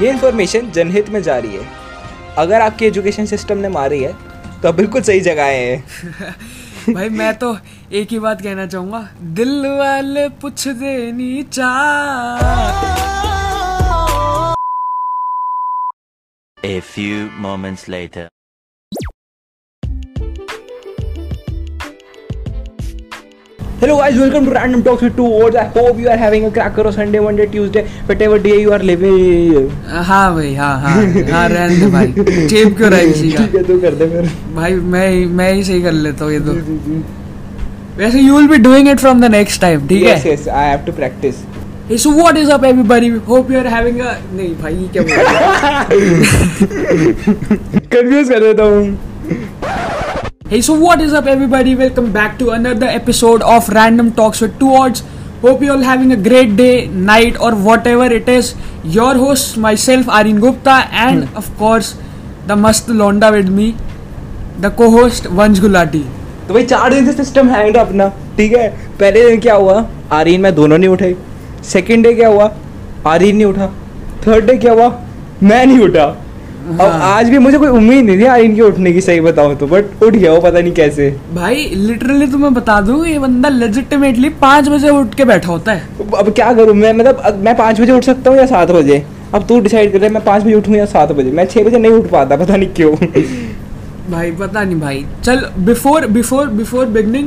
ये इन्फॉर्मेशन जनहित में जारी है। अगर आपके एजुकेशन सिस्टम ने मारी है तो आप बिल्कुल सही जगह आए हैं। भाई मैं तो एक ही बात कहना चाहूंगा, दिल वाले पूछ देनी चाह। A few moments later. Hello guys, welcome to Random Talks with Two Words. I hope you are having a cracker on Sunday, Monday, Tuesday, whatever day you are living. हाँ भाई, हाँ रहने दे भाई, चेप क्यों रहा है किसी का? ठीक है, तू कर दे फिर। भाई मैं ही सही कर लेता हूँ ये तो। वैसे you will be doing it from the next time, ठीक है? Yes, I have to practice. Hey, so what is up everybody? Hope you are having a नहीं भाई ये क्या बोल रहा है? Confuse कर देता हूँ। Hey, so what is up everybody? Welcome back to another episode of Random Talks with Two Words. Hope you all having a great day, night or whatever it is. Your host, myself, Aryan Gupta, and of course, the mast londa with me, the co-host, Vansh Gulati. तो भाई 4 दिन से system hang था अपना, ठीक है? पहले दिन क्या हुआ, आर्यन मैं दोनों नहीं उठाई। सेकेंड डे क्या हुआ, आर्यन नहीं उठा। थर्ड डे क्या हुआ, मैं नहीं उठा। हाँ। और आज भी मुझे कोई उम्मीद नहीं थी आर्यन के उठने की, सही बताऊं तो, बट उठ गया वो, पता नहीं कैसे। भाई लिटरली तुम्हें बता दूं, ये बंदा लेजिटिमेटली 5 बजे उठ के बैठा होता है। अब क्या करूं मैं, मतलब मैं 5 बजे उठ सकता हूँ या 7 बजे? अब तू डिसाइड कर रहा है मैं 5 बजे उठूं या 7 बजे। मैं 6 बजे नहीं उठ पाता, पता नहीं क्यों। भाई पता नहीं भाई। चल before beginning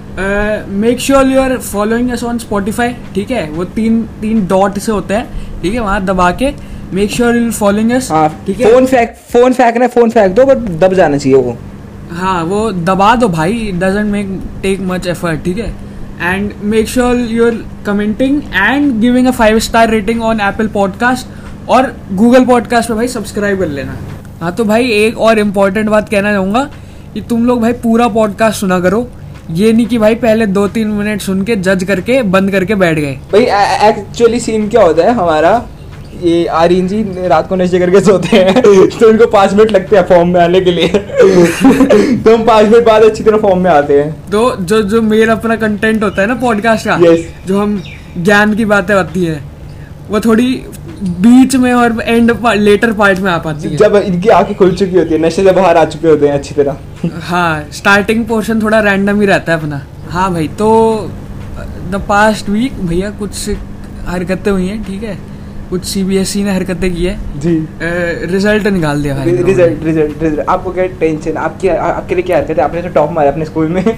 make sure you are following us on Spotify, ठीक है? वो तीन डॉट से होते हैं, ठीक है? वहाँ दबा के make sure you following us, ठीक है? फोन फेंक दो, बट दब जाना चाहिए वो। हाँ वो दबा दो भाई, डजंट टेक मच एफर्ट, ठीक है? And make sure you are commenting and giving a 5-star rating on Apple podcast और गूगल पॉडकास्ट पे भाई सब्सक्राइब कर लेना। हाँ तो भाई एक और इम्पोर्टेंट बात कहना चाहूँगा कि तुम लोग भाई पूरा पॉडकास्ट सुना करो, ये नहीं कि भाई पहले 2-3 मिनट सुन के जज करके बंद करके बैठ गए। भाई एक्चुअली सीन क्या होता है हमारा, ये आर्यन जी रात को नशे करके सोते हैं तो इनको 5 मिनट लगते हैं फॉर्म में आने के लिए। तो हम 5 मिनट बाद अच्छी तरह फॉर्म में आते हैं। तो जो मेरा अपना कंटेंट होता है ना पॉडकास्ट का, yes. जो हम ज्ञान की बातें होती है, वो थोड़ी बीच में और एंड लेटर पार्ट में आ पाती है, जब इनकी आंखें खुल चुकी होती है, नशे से बाहर आ चुके होते हैं अच्छी तरह। हाँ स्टार्टिंग पोर्शन थोड़ा रैंडम ही रहता है अपना। हाँ भाई, तो द पास्ट वीक भैया कुछ हरकतें हुई हैं, ठीक है? कुछ CBSE ने हरकतें की है जी। रिजल्ट निकाल दिया भाई। रिजल्ट आपको क्या टेंशन, आपके लिए क्या हरकत है? आपने तो टॉप मारा अपने स्कूल में।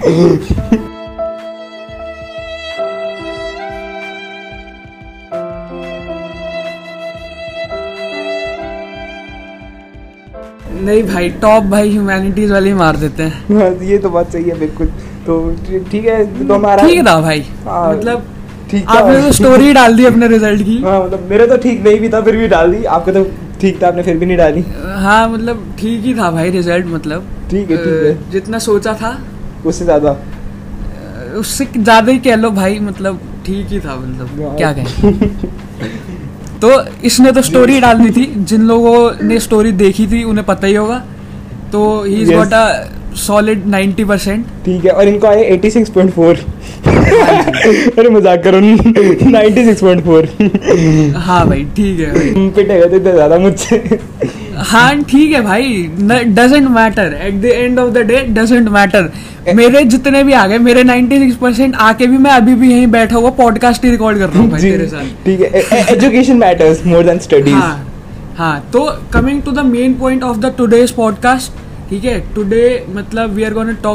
नहीं भाई, टॉप भाई ह्यूमैनिटीज वाले ही मार देते हैं। हाँ, ये तो बात सही है बिल्कुल। तो ठीक है, तो हमारा ठीक था भाई। हाँ, मतलब ठीक आपने तो स्टोरी डाल दी अपने रिजल्ट की। हाँ मतलब मेरे तो ठीक नहीं भी था, फिर भी डाल दी। आपका तो ठीक था, आपने फिर भी नहीं डाली। हाँ मतलब ठीक ही था भाई रिजल्ट, मतलब ठीक है जितना सोचा था उससे ज्यादा, उससे ज्यादा ही कह लो भाई, मतलब ठीक ही था, मतलब क्या कहें। तो इसने तो स्टोरी डाल दी थी, जिन लोगों ने स्टोरी देखी थी उन्हें पता ही होगा। तो he is got a solid 90%, ठीक है? और इनको आए 86.4। अरे मजाक करो, 96.4। हाँ भाई ठीक है भाई। पिटेगा तो इतना ज्यादा मुझसे। हाँ ठीक है भाई, doesn't matter, at the end of the day doesn't matter. मेरे जितने भी आ गए, मेरे 96% आके भी मैं अभी भी यहीं बैठा हुआ पॉडकास्ट ही रिकॉर्ड कर रहा हूँ भाई तेरे साथ, ठीक है? Education matters more than studies. हाँ तो coming to the main point of the today's podcast, ठीक है? टुडे मतलब we are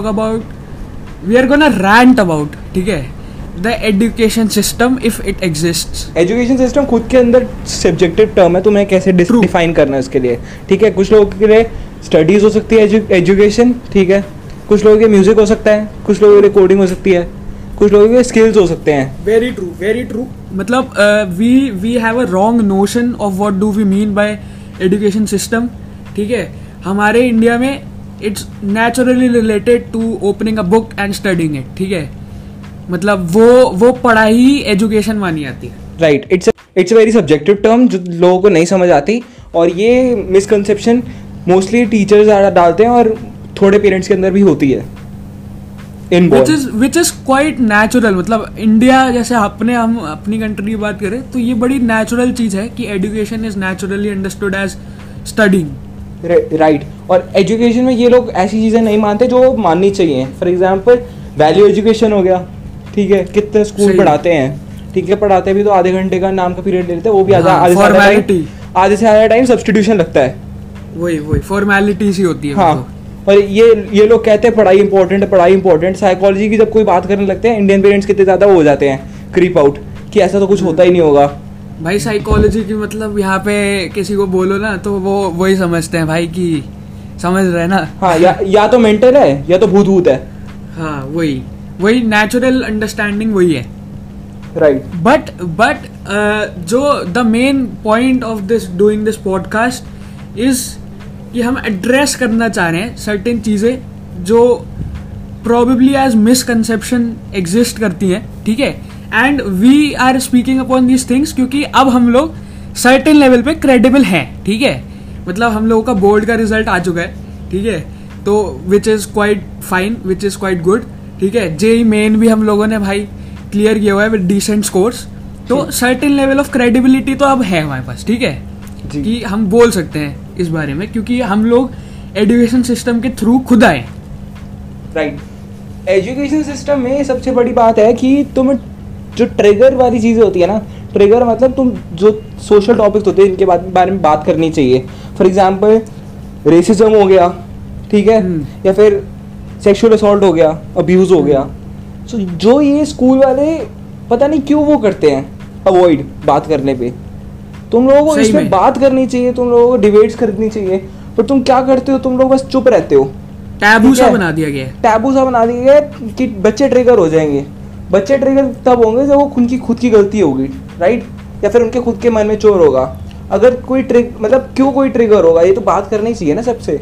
gonna rant about, ठीक है, the education system if it exists. Education system खुद के अंदर सब्जेक्टिव टर्म है, तुम्हें कैसे डिफाइन करना है उसके लिए, ठीक है? कुछ लोगों के लिए स्टडीज हो सकती है एजुकेशन, ठीक है? कुछ लोगों के म्यूजिक हो सकता है, कुछ लोगों के कोडिंग हो सकती है, कुछ लोगों के स्किल्स हो सकते हैं। Very true. मतलब we have a wrong notion of what do we mean by education system, ठीक है? हमारे इंडिया में it's naturally related to opening a book and studying it, ठीक है? मतलब वो पढ़ाई एजुकेशन मानी जाती है, right? It's a very subjective term जो लोगों को नहीं समझ आती, और ये मिसकंसेप्शन मोस्टली टीचर्स डालते हैं और थोड़े पेरेंट्स के अंदर भी होती है। Inborn. Which is quite natural. मतलब इंडिया जैसे हम अपनी कंट्री की बात करें तो ये बड़ी नेचुरल चीज है कि education is naturally understood as studying. Right. और एजुकेशन में ये लोग ऐसी चीज़ें नहीं मानते जो माननी चाहिए. फॉर एग्जाम्पल वैल्यू एजुकेशन हो गया, ठीक है. कितने स्कूल सही. पढ़ाते हैं, ठीक है. पढ़ाते भी तो आधे घंटे का नाम का पीरियड लेते हैं, वो भी फॉर्मेलिटी. आधे से ज़्यादा टाइम सब्सटीट्यूशन लगता है. वही फॉर्मेलिटीज ही होती है. हाँ. और ये लोग कहते हैं पढ़ाई इंपॉर्टेंट है, पढ़ाई इंपॉर्टेंट. साइकोलॉजी की जब कोई बात करने लगते हैं, इंडियन पेरेंट्स कितने ज़्यादा हो जाते हैं क्रीप आउट कि ऐसा तो कुछ होता ही नहीं होगा. भाई साइकोलॉजी की मतलब यहाँ पे किसी को बोलो ना तो वो वही समझते हैं भाई कि समझ रहे हैं ना. हाँ. या तो मेंटल है या तो भूत है. हाँ वही नेचुरल अंडरस्टैंडिंग वही है. राइट. बट जो the main point of this doing this podcast is कि हम एड्रेस करना चाह रहे हैं सर्टेन चीज़ें जो प्रॉबेबली एज मिसकंसेप्शन एग्जिस्ट करती हैं, ठीक है. And we are speaking upon these things क्योंकि अब हम लोग सर्टेन लेवल पे क्रेडिबल हैं, ठीक है. मतलब हम लोगों का बोर्ड का रिजल्ट आ चुका है, ठीक है. तो which is quite fine, which is quite good, ठीक है. जेई मेन भी हम लोगों ने भाई क्लियर किया हुआ है विद डिसेंट स्कोर्स. तो सर्टेन लेवल ऑफ क्रेडिबिलिटी तो अब है हमारे पास, ठीक है, कि हम बोल सकते हैं इस बारे में क्योंकि हम लोग एजुकेशन सिस्टम के थ्रू खुद आए. राइट. एजुकेशन सिस्टम में सबसे बड़ी बात है कि तुम जो ट्रिगर वाली चीज़ें होती है ना, ट्रिगर मतलब तुम जो सोशल टॉपिक्स होते हैं इनके बारे में बात करनी चाहिए. फॉर एग्जांपल रेसिज्म हो गया, ठीक है, या फिर सेक्सुअल असॉल्ट हो गया, अब्यूज़ हो गया. सो जो ये स्कूल वाले पता नहीं क्यों वो करते हैं अवॉइड बात करने पे. तुम लोगों को इसमें बात करनी चाहिए, तुम लोगों को डिबेट्स करनी चाहिए, पर तुम क्या करते हो, तुम लोग बस चुप रहते हो. टैबू सा बना दिया गया है. टैबू सा बना दिया गया है कि बच्चे ट्रिगर हो जाएंगे. बच्चे ट्रिगर तब होंगे जब वो खुद की गलती होगी, राइट, या फिर उनके खुद के मन में चोर होगा. अगर कोई मतलब क्यों कोई ट्रिगर होगा, ये तो बात करनी चाहिए ना सबसे.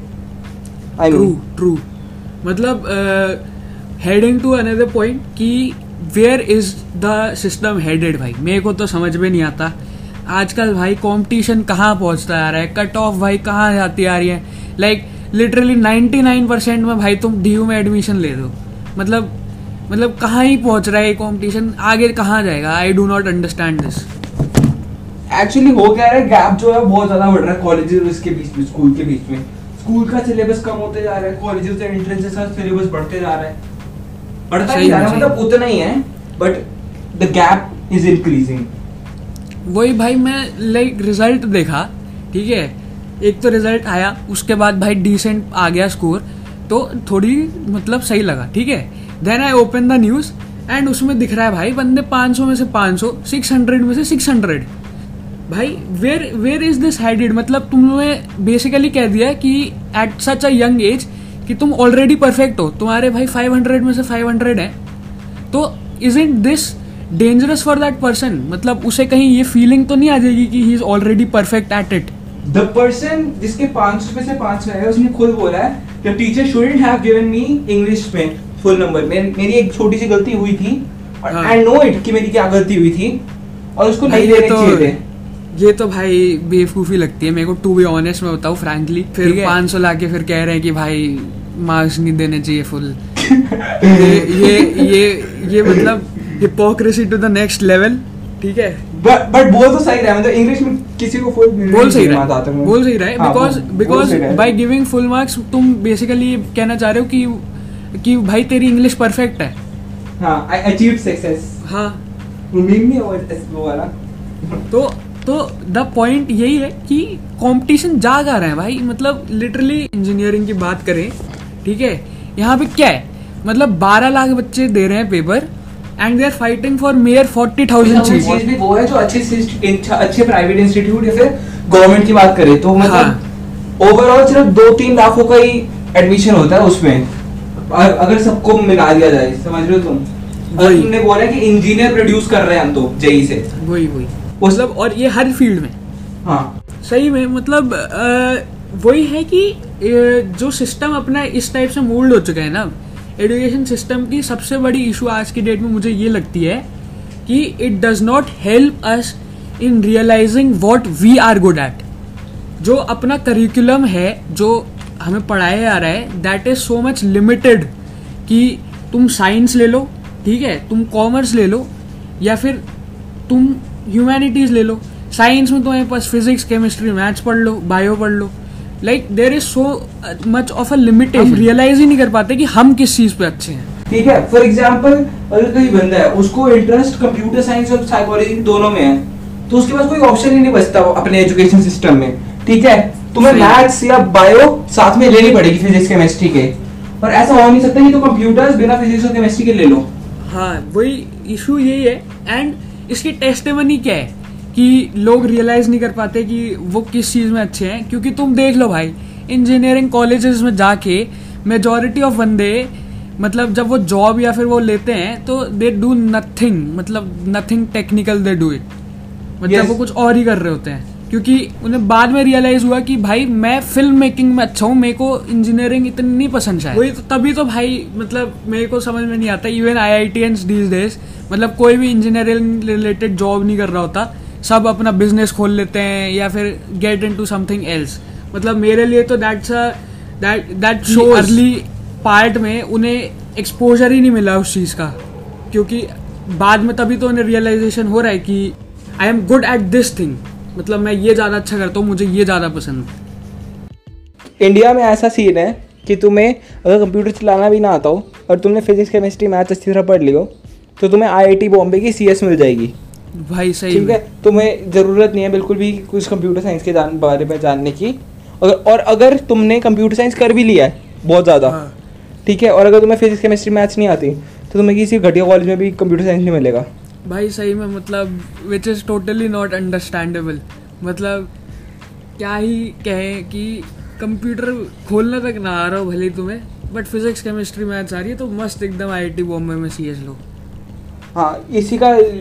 ट्रू. मतलब हेडिंग टू अनदर पॉइंट कि where is the system headed. भाई मेरे को तो समझ में नहीं आता आजकल भाई कंपटीशन कहाँ पहुंचता आ रहा है, कट ऑफ भाई कहाँ जाती आ रही है. लाइक लिटरली 99% में भाई तुम डीयू में एडमिशन ले दो. मतलब कहाँ ही पहुंच रहा है ये कंपटीशन, आगे कहाँ जाएगा. I do not understand this. Actually हो क्या रहा है, गैप जो है बहुत ज्यादा बढ़ रहा है कॉलेजेस और इसके बीच में, स्कूल के बीच में. स्कूल का सिलेबस कम होते जा रहा है, कॉलेजेस से एंट्रेंस का सिलेबस बढ़ते जा रहा है. बढ़ता नहीं जा रहा, मतलब उतना ही है, but the gap is increasing. वही भाई मैं लाइक रिजल्ट देखा, ठीक है. एक तो रिजल्ट आया, उसके बाद भाई डिसेंट आ गया स्कोर, तो थोड़ी मतलब सही लगा, ठीक है. Then I open the news and उसमें दिख रहा है भाई बंदे 500 में से 500, 600 में से 600. भाई वेयर इज दिस हेडेड. मतलब तुमने बेसिकली कह दिया कि at such a young age कि तुम ऑलरेडी परफेक्ट हो, तुम्हारे भाई 500 में से 500 है. तो isn't this dangerous for that person. मतलब उसे कहीं ये फीलिंग तो नहीं आ जाएगी कि he is already perfect at it. The person जिसके 500 में से 500 है, उसने खुद बोला है कि teacher shouldn't have given me English में फुल नंबर. मेरी एक छोटी सी गलती हुई थी और आई नो इट कि मेरी क्या गलती हुई थी और उसको नहीं देने चाहिए थे. ये तो भाई बेवकूफ़ी लगती है मेरे को, टू बी ऑनेस्ट मैं बताऊँ फ्रैंकली. फिर 500 लाके फिर कह रहे हैं कि भाई मार्क्स नहीं देने चाहिए फुल. ये मतलब hypocrisy to the next level, ठीक है. बट बोल तो सही रहा है, मतलब इंग्लिश में किसी को फुल बोल सही रहा है because by giving full marks तुम बेसिकली कहना चाह रहे हो कि भाई तेरी इंग्लिश परफेक्ट है. हाँ, आई अचीव्ड सक्सेस. हाँ, मीम नहीं वो वाला. तो द पॉइंट यही है कि कंपटीशन जाग आ रहा है भाई. मतलब लिटरली इंजीनियरिंग की बात करें, ठीक है, यहाँ पे क्या है, मतलब 12 लाख बच्चे दे रहे हैं paper and they are fighting for mere 40,000 चीज भी वो है जो अच्छे प्राइवेट इंस्टीट्यूट या फिर गवर्नमेंट की बात करें तो मतलब ओवरऑल सिर्फ 2-3 लाखों का ही एडमिशन होता है उसमें, अगर सबको मिला दिया जाए. समझ रहे हो तुम? तुमने बोला कि इंजीनियर प्रोड्यूस कर रहे हैं हम तो जेई से. वही मतलब, और ये हर फील्ड में. हाँ सही में मतलब वही है कि जो सिस्टम अपना इस टाइप से मोल्ड हो चुका है ना, एजुकेशन सिस्टम की सबसे बड़ी इशू आज की डेट में मुझे ये लगती है कि it does not help us in realizing what we are good at. जो अपना करिकुलम है, जो हमें पढ़ाया जा रहा है, that is so much limited कि तुम साइंस ले लो, ठीक है, तुम कॉमर्स ले लो, या फिर तुम ह्यूमैनिटीज़ ले लो। साइंस में तुम्हारे पास फिजिक्स, केमिस्ट्री, मैथ्स पढ़ लो, बायो पढ़ लो। Like there is so much of a limitation, हम रियलाइज ही नहीं कर पाते कि हम किस चीज़ पे अच्छे हैं। ठीक है, फॉर एग्जाम्पल अगर कोई बंदा है उसको इंटरेस्ट कंप्यूटर साइंस और साइकोलॉजी दोनों में है, तो उसके पास कोई ऑप्शन ही नहीं बचता अपने एजुकेशन सिस्टम में। ठीक है, तुम्हें मैथ्स या बायो साथ में लेनी पड़ेगी, फिजिक्स केमिस्ट्री के, और ऐसा हो नहीं सकता कि तो कंप्यूटर्स बिना फिजिक्स और केमिस्ट्री के ले लो। हाँ, वही इशू यही है। एंड इसकी टेस्टिमनी क्या है कि लोग रियलाइज नहीं कर पाते कि वो किस चीज़ में अच्छे हैं। क्योंकि तुम देख लो भाई, इंजीनियरिंग कॉलेजेस में जाके मेजॉरिटी ऑफ बंदे, मतलब जब वो जॉब या फिर वो लेते हैं तो दे डू नथिंग, मतलब nothing technical they do it, मतलब Yes. वो कुछ और ही कर रहे होते हैं। क्योंकि उन्हें बाद में रियलाइज हुआ कि भाई मैं फिल्म मेकिंग में अच्छा हूँ, मेरे को इंजीनियरिंग इतनी नहीं पसंद शायद। वही तो, तभी तो भाई मतलब मेरे को समझ में नहीं आता। इवन IITians these days, मतलब कोई भी इंजीनियरिंग रिलेटेड जॉब नहीं कर रहा होता, सब अपना बिजनेस खोल लेते हैं या फिर गेट इनटू समथिंग एल्स। मतलब मेरे लिए तो दैट शो अर्ली पार्ट में उन्हें एक्सपोजर ही नहीं मिला उस चीज़ का, क्योंकि बाद में तभी तो उन्हें रियलाइजेशन हो रहा है कि I am good at this thing, मतलब मैं ये ज़्यादा अच्छा करता हूँ, मुझे ये ज़्यादा पसंद है। इंडिया में ऐसा सीन है कि तुम्हें अगर कंप्यूटर चलाना भी ना आता हो और तुमने फिजिक्स केमिस्ट्री मैथ्स अच्छी तरह पढ़ ली हो, तो तुम्हें IIT बॉम्बे की CS मिल जाएगी। भाई सही ठीक है, तुम्हें ज़रूरत नहीं है बिल्कुल भी कुछ कंप्यूटर साइंस के बारे में जानने की। और अगर तुमने कंप्यूटर साइंस कर भी लिया है बहुत ज़्यादा, हाँ। ठीक है, और अगर तुम्हें फिजिक्स केमिस्ट्री मैथ्स नहीं आती, तो तुम्हें किसी घटिया कॉलेज में भी कंप्यूटर साइंस नहीं मिलेगा। भाई सही में, मतलब which is totally not understandable. मतलब क्या ही कहें कि कंप्यूटर खोलना तक ना आ रहा हो भले ही तुम्हें, बट फिजिक्स केमिस्ट्री मैथ्स आ रही है तो मस्त एकदम IIT बॉम्बे में CS लो। हाँ, इसी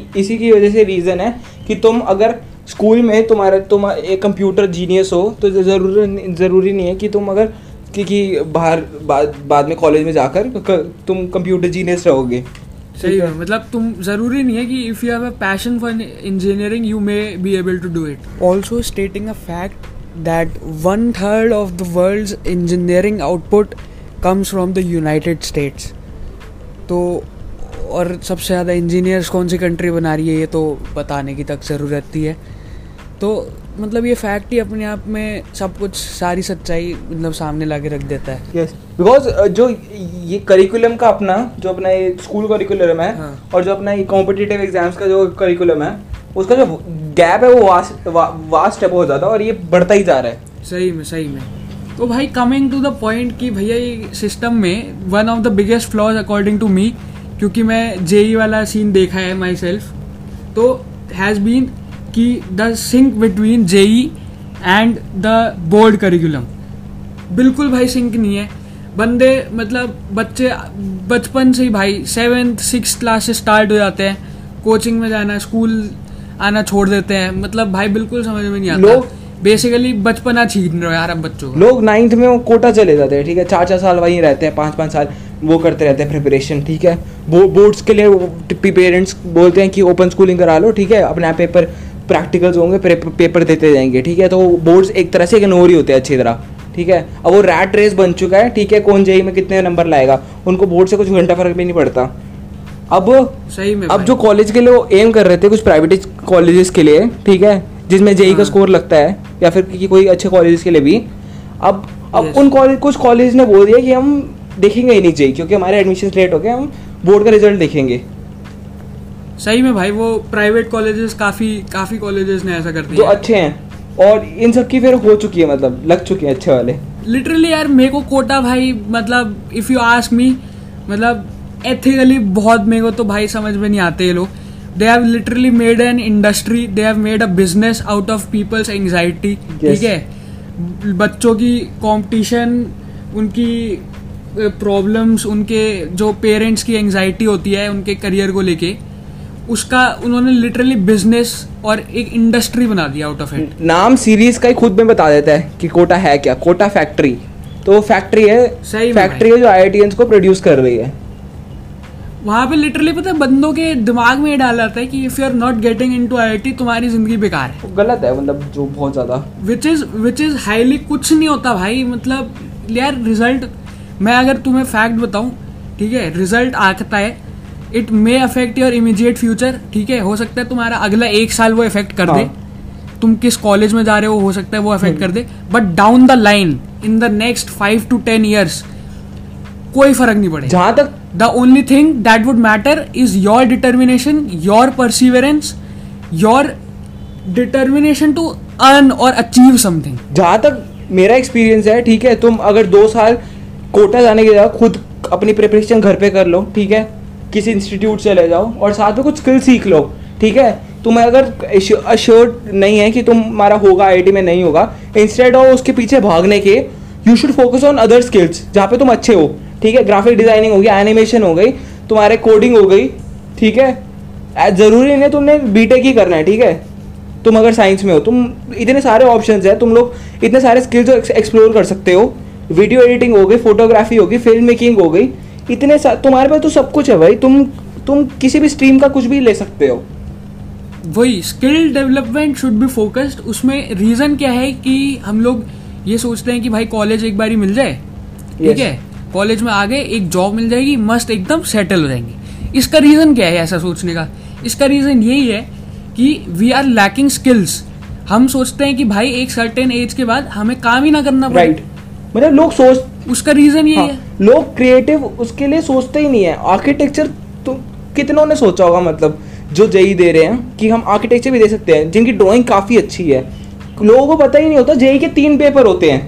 की वजह से रीज़न है कि तुम अगर स्कूल में तुम एक कंप्यूटर जीनियस हो, तो ज़रूरी नहीं है कि तुम अगर कि बाहर बाद में कॉलेज में जाकर तुम कंप्यूटर जीनियस रहोगे। सही है, मतलब तुम जरूरी नहीं है कि if you have a passion for engineering you may be able to do it. Also stating a fact that 1/3 of the world's engineering output comes from the United States. तो और सबसे ज़्यादा इंजीनियर्स कौन सी कंट्री बना रही है ये तो बताने की तक ज़रूरत ही है। तो मतलब ये फैक्ट ही अपने आप में सब कुछ, सारी सच्चाई मतलब सामने ला के रख देता है। यस, बिकॉज जो ये करिकुलम का जो अपना ये स्कूल करिकुलम है, हाँ। और जो अपना ये कॉम्पिटिटिव एग्जाम्स का जो करिकुलम है, उसका जो गैप है वो वास्ट है बहुत ज़्यादा, और ये बढ़ता ही जा रहा है। सही में। तो भाई कमिंग टू द पॉइंट कि भैया ये सिस्टम में one of the biggest flaws according to me, क्योंकि मैं JEE वाला सीन देखा है माई सेल्फ, तो हैज़ बीन कि the sync between JEE and the board curriculum बिल्कुल भाई सिंक नहीं है। बंदे मतलब बच्चे बचपन से ही भाई 7th 6th क्लास से स्टार्ट हो जाते हैं, कोचिंग में जाना, स्कूल आना छोड़ देते हैं। मतलब भाई बिल्कुल समझ में नहीं आता। बेसिकली बचपना छीन रहे हो यार अब बच्चों का। लोग 9th में वो कोटा चले जाते हैं, ठीक है, 4 साल वहीं रहते हैं, 5 साल वो करते रहते हैं प्रिपरेशन। ठीक है, बोर्ड्स के लिए पेरेंट्स बोलते हैं कि ओपन स्कूलिंग करा लो, ठीक है, अपने आप पेपर प्रैक्टिकल्स होंगे, पेपर देते जाएंगे। ठीक है, तो बोर्ड्स एक तरह से इग्नोर ही होते हैं अच्छी तरह। ठीक है, अब वो रैट रेस बन चुका है। ठीक है, कौन JEE में कितने नंबर लाएगा, उनको बोर्ड से कुछ घंटा फर्क भी नहीं पड़ता। अब सही में अब जो कॉलेज के लिए वो एम कर रहे थे, कुछ प्राइवेट कॉलेजेस के लिए, ठीक है, जिसमें JEE का स्कोर लगता है, या फिर कोई अच्छे कॉलेजेस के लिए भी, अब उन कुछ कॉलेज ने बोल दिया कि हम देखेंगे ही नहीं JEE, क्योंकि हमारे एडमिशन लेट हो गए, हम बोर्ड का रिजल्ट देखेंगे। सही में भाई, वो प्राइवेट कॉलेजेस काफी कॉलेजेस ने ऐसा कर दिया जो अच्छे हैं, और इन सब की फिर हो चुकी है, मतलब लग चुके हैं अच्छे वाले। लिटरली यार मेरे को कोटा भाई, मतलब इफ यू आस्क मी, मतलब एथिकली बहुत मेरे को तो भाई समझ में नहीं आते ये लोग। They have literally made an industry, they have made a business out of people's anxiety. ठीक है, बच्चों की कंपटीशन, उनकी प्रॉब्लम्स, उनके जो पेरेंट्स की एंग्जाइटी होती है उनके करियर को लेके, उसका उन्होंने लिटरली बिजनेस और एक इंडस्ट्री बना दिया आउट ऑफ इट। नाम सीरीज का ही खुद में बता देता है कि कोटा है क्या। कोटा फैक्ट्री, तो फैक्ट्री है, सही फैक्ट्री है जो IITians को प्रोड्यूस कर रही है। वहां पे लिटरली पता है बंदों के दिमाग में ये डाला जाता है कि if you are not getting into IIT तुम्हारी जिंदगी बेकार है। गलत है, मतलब जो बहुत ज्यादा विच इज हाईली, कुछ नहीं होता भाई। मतलब यार रिजल्ट, मैं अगर तुम्हें फैक्ट बताऊं, ठीक है, रिजल्ट आता है, it may affect your immediate future, ठीक है, हो सकता है तुम्हारा अगला 1 साल वो इफेक्ट कर दे, तुम किस कॉलेज में जा रहे हो सकता है वो अफेक्ट कर दे, but down the line in the next 5 to 10 years कोई फर्क नहीं पड़ेगा। जहां तक the only thing that would matter is your determination, your perseverance, your determination to earn और अचीव समथिंग। जहां तक मेरा एक्सपीरियंस है, ठीक है, तुम अगर 2 साल कोटा जाने के बाद खुद अपनी प्रिपरेशन घर पे कर लो, ठीक है, किसी इंस्टीट्यूट चले जाओ और साथ में कुछ स्किल सीख लो, ठीक है। तुम्हें अगर अश्योर्ड नहीं है कि तुम्हारा होगा आईआईटी में, नहीं होगा, इंस्टेड ऑफ उसके पीछे भागने के, you should focus on other skills जहाँ पे तुम अच्छे हो, ठीक है। ग्राफिक डिजाइनिंग हो गई, एनिमेशन हो गई, तुम्हारे कोडिंग हो गई, ठीक है। जरूरी नहीं तुमने बीटेक ही करना है, ठीक है। तुम अगर साइंस में हो, तुम इतने सारे ऑप्शंस हैं, तुम लोग इतने सारे स्किल्स एक्सप्लोर कर सकते हो। वीडियो एडिटिंग हो गई, फोटोग्राफी हो गई, फिल्म मेकिंग हो गई, इतने तुम्हारे पास तो सब कुछ है भाई। तुम किसी भी स्ट्रीम का कुछ भी ले सकते हो। वही skill development should be focused. उसमें रीजन क्या है कि हम लोग ये सोचते हैं कि भाई कॉलेज एक बारी मिल जाए, ठीक है, कॉलेज में आ गए, एक जॉब मिल जाएगी, मस्त एकदम सेटल हो जाएंगे। इसका रीजन क्या है ऐसा सोचने का? इसका रीजन यही है कि वी आर लैकिंग स्किल्स। हम सोचते हैं कि भाई एक सर्टेन एज के बाद हमें काम ही ना करना पड़े। राइट, मतलब लोग सोच, उसका रीजन यही है, लोग क्रिएटिव उसके लिए सोचते ही नहीं है। आर्किटेक्चर तो कितनों ने सोचा होगा, मतलब जो जेई दे रहे हैं कि हम आर्किटेक्चर भी दे सकते हैं, जिनकी ड्राइंग काफी अच्छी है। लोगों को पता ही नहीं होता जेई के 3 पेपर होते हैं,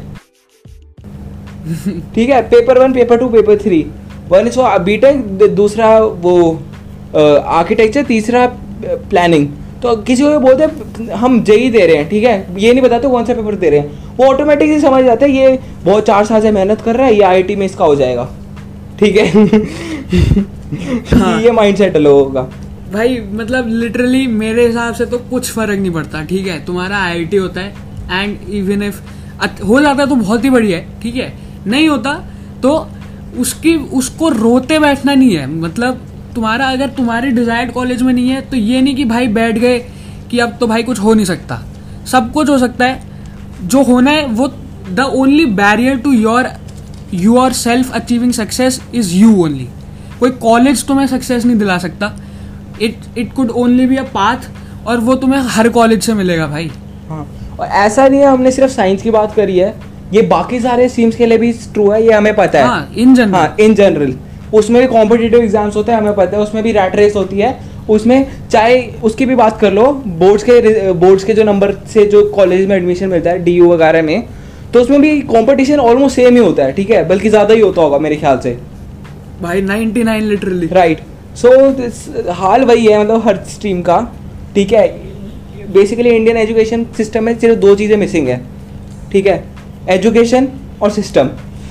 ठीक है, paper 1, paper 2, paper 3। One is BTech, दूसरा वो आर्किटेक्चर, तीसरा प्लानिंग। तो किसी को बोलते हैं हम जेई दे रहे हैं, ठीक है, ये नहीं बताते कौन सा पेपर दे रहे हैं, वो ऑटोमेटिकली समझ जाते हैं ये बहुत 4 साल से मेहनत कर रहा है, ये आईआईटी में इसका हो जाएगा, ठीक है। हाँ। ये माइंडसेट है लोगों का भाई। मतलब लिटरली मेरे हिसाब से तो कुछ फर्क नहीं पड़ता, ठीक है, तुम्हारा आईआईटी होता है, एंड इवन इफ हो जाता है तो बहुत ही बढ़िया है, ठीक है, नहीं होता तो उसको रोते बैठना नहीं है। मतलब तुम्हारा अगर तुम्हारे डिजायर्ड कॉलेज में नहीं है तो ये नहीं कि भाई बैठ गए कि अब तो भाई कुछ हो नहीं सकता, सब कुछ हो सकता है। जो होना है वो the only barrier to yourself achieving success is you only. कोई कॉलेज तुम्हें सक्सेस नहीं दिला सकता, it could only be a path, और वो तुम्हें हर कॉलेज से मिलेगा भाई। हाँ, और ऐसा नहीं है हमने सिर्फ साइंस की बात करी है, ये बाकी सारे स्ट्रीम्स के लिए भी ट्रू है, ये हमें पता है। हाँ, इन जनरल। हाँ, इन जनरल उसमें भी कॉम्पिटिटिव एग्जाम्स होते हैं, हमें पता है, उसमें भी रैट रेस होती है, उसमें चाहे उसकी भी बात कर लो, बोर्ड्स के जो नंबर से जो कॉलेज में एडमिशन मिलता है DU वगैरह में, तो उसमें भी कंपटीशन ऑलमोस्ट सेम ही होता है, ठीक है, बल्कि ज़्यादा ही होता होगा मेरे ख्याल से भाई। 99 लिटरली। राइट। सो हाल वही है, मतलब हर स्ट्रीम का, ठीक है। बेसिकली इंडियन एजुकेशन सिस्टम में सिर्फ 2 चीज़ें मिसिंग है, ठीक है, एजुकेशन और सिस्टम।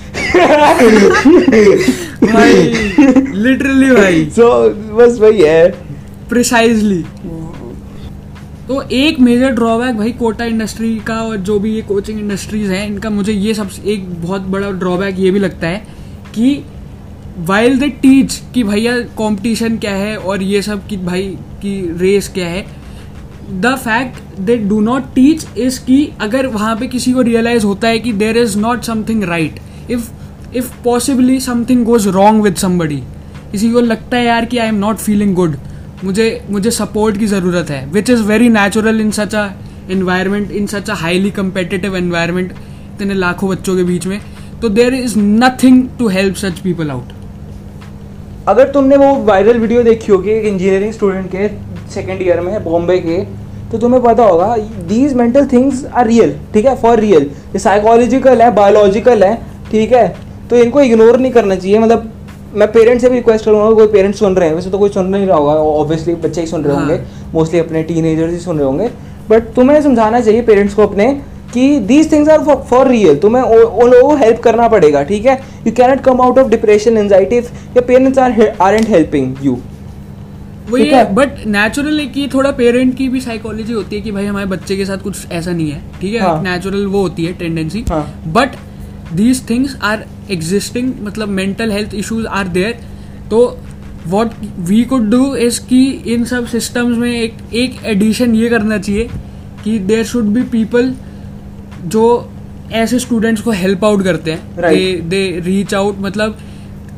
भाई लिटरली भाई। सो बस वही है प्रिसाइजली। तो एक मेजर ड्रॉबैक भाई कोटा इंडस्ट्री का और जो भी ये कोचिंग इंडस्ट्रीज हैं इनका, मुझे ये सब एक बहुत बड़ा ड्रॉबैक ये भी लगता है कि वाइल दे टीच कि भैया कंपटीशन क्या है और ये सब कि भाई की रेस क्या है, the fact they do not teach is कि अगर वहाँ पे किसी को रियलाइज होता है कि there is not something right, if possibly something goes wrong with somebody, किसी को लगता है यार कि I am not feeling good, मुझे सपोर्ट की ज़रूरत है, which is very natural in such a environment, in such a highly competitive environment, इतने लाखों बच्चों के बीच में, तो there is nothing to help such people out. अगर तुमने वो वायरल वीडियो देखी होगी एक इंजीनियरिंग स्टूडेंट के 2nd ईयर में बॉम्बे के, तो तुम्हें पता होगा these mental things are real, ठीक है, फॉर रियल। ये साइकोलॉजिकल है, बायोलॉजिकल है, ठीक है, तो इनको इग्नोर नहीं करना चाहिए। मतलब मैं पेरेंट्स से भी रिक्वेस्ट करूँगा, कोई पेरेंट्स सुन रहे हैं, वैसे तो कोई सुन नहीं रहा होगा, ऑब्वियसली बच्चे ही सुन रहे होंगे, मोस्टली अपने टीनेजर्स ही सुन रहे होंगे, बट तुम्हें समझाना चाहिए पेरेंट्स को अपने कि these things are for real. तुम्हें उन लोगों को हेल्प करना पड़ेगा, ठीक है। You can not come out of depression, anxiety if your parents aren't helping you. वही है, बट नेचुरल है कि थोड़ा पेरेंट की भी साइकोलॉजी होती है कि भाई हमारे बच्चे के साथ कुछ ऐसा नहीं है, ठीक है, नेचुरल वो होती है tendency, but these things are existing, मतलब mental health issues are there. तो what we could do is कि इन सब सिस्टम्स में एक एडिशन ये करना चाहिए कि देयर शुड बी पीपल जो ऐसे स्टूडेंट्स को हेल्प आउट करते हैं, दे रीच आउट, मतलब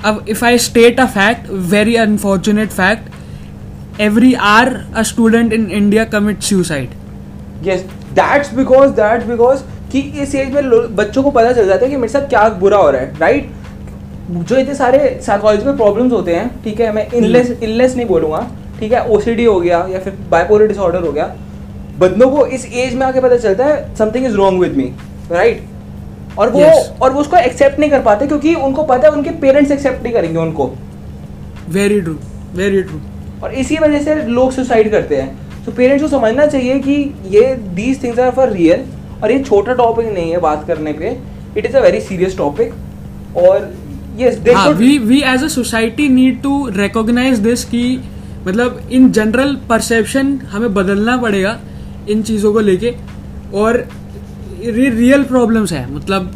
अब if I state a fact, very unfortunate fact, every hour a student in India commits suicide. Yes, that's because कि इस एज में बच्चों को पता चल जाता है कि मेरे साथ क्या बुरा हो रहा है, राइट? जो इतने सारे साइकोलॉजिकल प्रॉब्लम्स होते हैं, ठीक है, मैं इलनेस नहीं बोलूँगा, ठीक है, OCD हो गया या फिर बाइपोलर डिसऑर्डर हो गया, बंदों को इस एज में आके पता चलता है something is wrong with me, right? और वो Yes. और वो उसको एक्सेप्ट नहीं कर पाते क्योंकि उनको पता है उनके पेरेंट्स एक्सेप्ट नहीं करेंगे उनको, Very true, very true. और इसी वजह से लोग सुसाइड करते हैं। तो पेरेंट्स को समझना चाहिए कि ये these things are for real, और ये छोटा टॉपिक नहीं है बात करने पे, it is a very serious topic. और yes, they should, we as a society need to recognize this कि मतलब इन जनरल परसेप्शन हमें बदलना पड़ेगा इन चीज़ों को लेके, और रियल प्रॉब्लम्स है, मतलब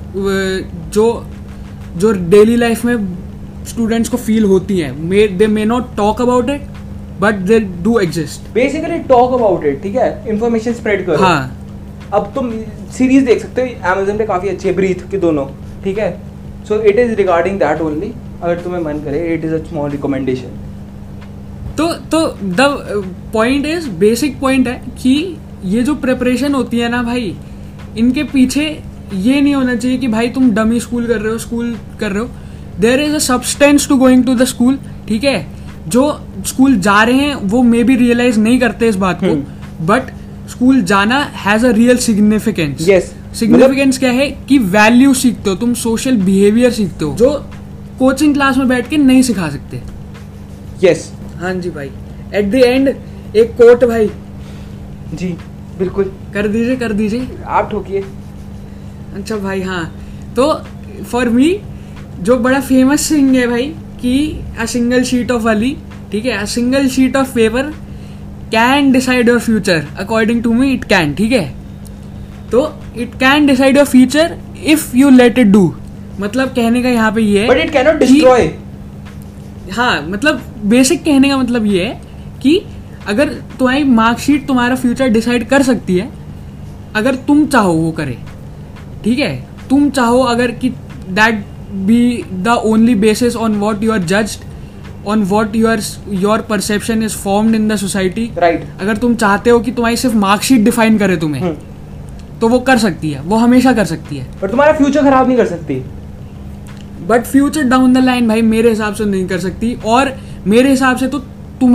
जो डेली लाइफ में स्टूडेंट्स को फील होती हैं, they may not talk about it but they do exist. Basically talk about it, ठीक है, इन्फॉर्मेशन स्प्रेड करो। हाँ, अब तुम सीरीज देख सकते हो Amazon पे, काफ़ी अच्छी है, ब्रीथ के दोनों, ठीक है। So it is regarding that only, अगर तुम्हें मन करे, it is a small recommendation. तो the point is, basic point है कि ये जो प्रिपरेशन होती है ना भाई, इनके पीछे ये नहीं होना चाहिए कि भाई तुम डमी स्कूल कर रहे हो। There is a substance to going to the school, ठीक है। जो स्कूल जा रहे हैं वो मे बी रियलाइज नहीं करते इस बात को, बट स्कूल जाना has a real significance. Yes. Significance क्या है कि वैल्यू सीखते हो तुम, सोशल बिहेवियर सीखते हो, जो कोचिंग क्लास में बैठ के नहीं सिखा सकते। यस, हाँ जी भाई, एट द एंड एक कोट भाई, जी बिल्कुल, कर दीजिए। आप ठोकिए। अच्छा भाई, हाँ, तो फॉर मी जो बड़ा फेमस सिंग है भाई कि अ सिंगल शीट ऑफ अली, ठीक है, a single sheet of paper can decide your future, according to me it can, ठीक है। तो it can decide your future if you let it do, मतलब कहने का यहाँ पे ये है, but it can not destroy. हाँ, मतलब बेसिक कहने का मतलब ये है कि अगर तुम्हारी मार्कशीट तुम्हारा फ्यूचर डिसाइड कर सकती है, अगर तुम चाहो वो करे, ठीक है, तुम चाहो अगर कि that be the only basis on what you are judged, on what your perception is formed in the society, right. अगर तुम चाहते हो कि तुम्हारी सिर्फ मार्कशीट डिफाइन करे तुम्हें, तो वो कर सकती है, वो हमेशा कर सकती है, पर तुम्हारा फ्यूचर खराब नहीं कर सकती। But future down the line भाई मेरे हिसाब से नहीं कर सकती, और मेरे हिसाब से तो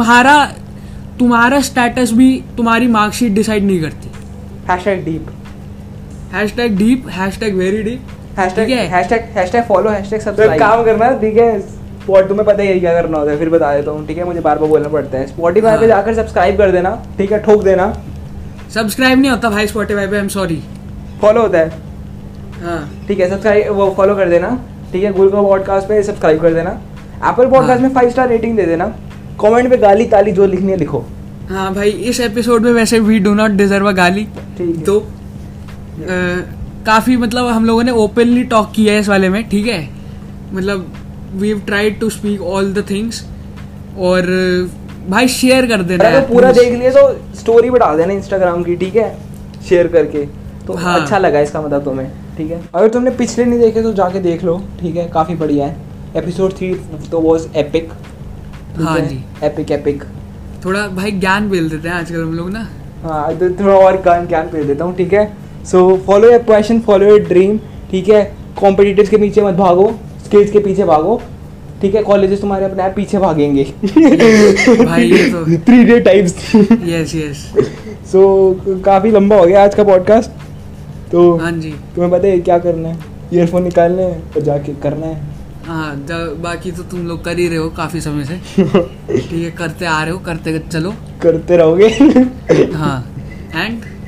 तुम्हारा स्टेटस भी तुम्हारी मार्कशीट डिसाइड नहीं करती। #deep, #deep, #very deep, ठीक है, #follow, #subscribe। काम करना, ठीक है, स्पॉट तुम्हें पता ही है क्या करना होता है, फिर बता देता हूँ, ठीक है, मुझे बार बार बोलना पड़ता है। स्पॉटिफाई पे जाकर सब्सक्राइब कर देना, ठीक है, ठोक देना। सब्सक्राइब नहीं होता भाई स्पॉटिफाई पे, आई एम सॉरी, फॉलो होता है, हाँ, ठीक है, सब्सक्राइब, वो फॉलो कर देना, ठीक है। गूगल पॉडकास्ट पे सब्सक्राइब कर देना, एप्पल पॉडकास्ट में 5 स्टार रेटिंग दे देना, कमेंट पे गाली ताली जो लिखनी है लिखो। हाँ भाई, इस एपिसोड में वैसे we do not deserve a gaali, ठीक है। तो काफी मतलब हम लोगों ने ओपनली टॉक किया है इस वाले में, ठीक है, मतलब we have tried to speak all the things, और भाई शेयर कर देना, अगर पूरा देख लिए तो स्टोरी बढ़ा देना इंस्टाग्राम की, ठीक है, शेयर करके, तो हाँ। अच्छा लगा इसका मतलब तुम्हें, ठीक है। अगर तुमने पिछले नहीं देखे तो जाके देख लो, ठीक है, काफ़ी बढ़िया है। एपिसोड 3 तो वॉज एपिक, हाँ जी, एपिक। थोड़ा भाई ज्ञान बेल देते हैं आजकल हम लोग ना, हाँ, तो थोड़ा और ज्ञान दे देता हूँ, ठीक है। So follow your passion, follow your dream, ठीक है। कॉम्पिटिटर्स के पीछे मत भागो, स्किल्स के पीछे भागो, ठीक है। कॉलेजेस तुम्हारे अपने आप पीछे भागेंगे भाई ये तो 3 टाइप्स। यस। सो काफ़ी लंबा हो गया आज का पॉडकास्ट, तो हाँ जी, तुम्हें पता है क्या करना है, ईयरफोन निकालने हैं और जाके करना है। हाँ, बाकी तो तुम लोग कर ही रहे हो काफी समय से, ठीक है, करते आ रहे हो, करते चलो, करते रहोगे। हाँ, एंड